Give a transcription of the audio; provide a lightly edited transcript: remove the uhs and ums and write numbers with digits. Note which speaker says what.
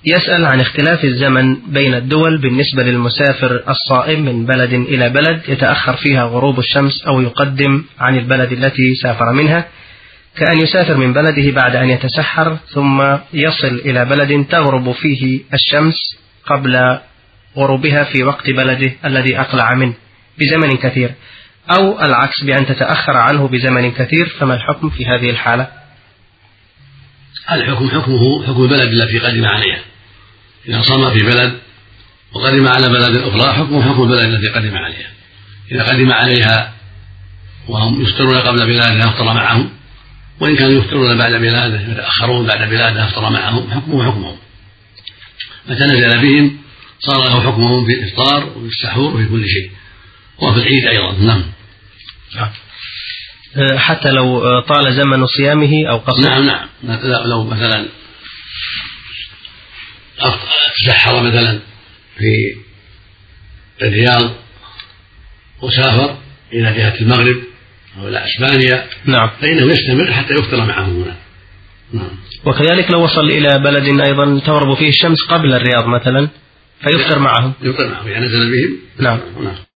Speaker 1: يسأل عن اختلاف الزمن بين الدول بالنسبة للمسافر الصائم من بلد إلى بلد يتأخر فيها غروب الشمس أو يقدم عن البلد التي سافر منها، كأن يسافر من بلده بعد أن يتسحر ثم يصل إلى بلد تغرب فيه الشمس قبل غروبها في وقت بلده الذي أقلع منه بزمن كثير، أو العكس بأن تتأخر عنه بزمن كثير، فما الحكم في هذه الحالة؟
Speaker 2: الحكم حكمه حكم البلد التي قدم عليها. إذا صام في بلد وقدم على بلد أخرى حكمه حكم البلد التي قدم عليها. إذا قدم عليها وهم يفطرون قبل بلاده أفطر معهم، وإن كانوا يفطرون بعد بلاده يتأخرون بعد بلاده أفطر معهم، حكمه حكمهم. متى نزل بهم صار له حكمهم في الإفطار وفي السحور وفي كل شيء، وفي العيد أيضا. نعم.
Speaker 1: حتى لو طال زمن صيامه أو قصر؟
Speaker 2: نعم. لو مثلا تسحر مثلا في الرياض وسافر إلى جهة المغرب أو إلى إسبانيا،
Speaker 1: نعم،
Speaker 2: فإنه يستمر حتى يفطر معهم هنا. نعم.
Speaker 1: وكذلك لو وصل إلى بلد أيضا تغرب فيه الشمس قبل الرياض مثلا فيفطر معهم.
Speaker 2: يفطر معهم يعني نزل بهم.
Speaker 1: نعم.